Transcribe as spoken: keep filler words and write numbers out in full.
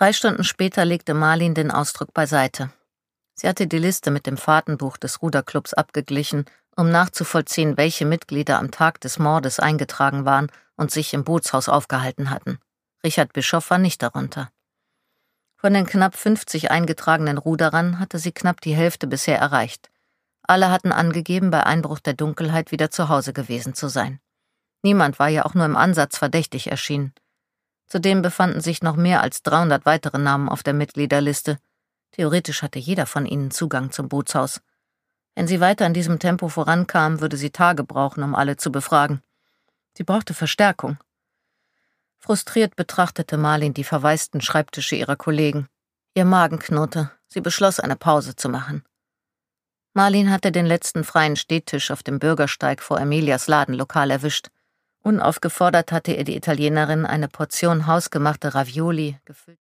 Drei Stunden später legte Marlin den Ausdruck beiseite. Sie hatte die Liste mit dem Fahrtenbuch des Ruderclubs abgeglichen, um nachzuvollziehen, welche Mitglieder am Tag des Mordes eingetragen waren und sich im Bootshaus aufgehalten hatten. Richard Bischoff war nicht darunter. Von den knapp fünfzig eingetragenen Ruderern hatte sie knapp die Hälfte bisher erreicht. Alle hatten angegeben, bei Einbruch der Dunkelheit wieder zu Hause gewesen zu sein. Niemand war ja auch nur im Ansatz verdächtig erschienen. Zudem befanden sich noch mehr als dreihundert weitere Namen auf der Mitgliederliste. Theoretisch hatte jeder von ihnen Zugang zum Bootshaus. Wenn sie weiter in diesem Tempo vorankam, würde sie Tage brauchen, um alle zu befragen. Sie brauchte Verstärkung. Frustriert betrachtete Marlin die verwaisten Schreibtische ihrer Kollegen. Ihr Magen knurrte. Sie beschloss, eine Pause zu machen. Marlin hatte den letzten freien Stehtisch auf dem Bürgersteig vor Emilias Ladenlokal erwischt. Unaufgefordert hatte ihr die Italienerin eine Portion hausgemachte Ravioli gefüllt.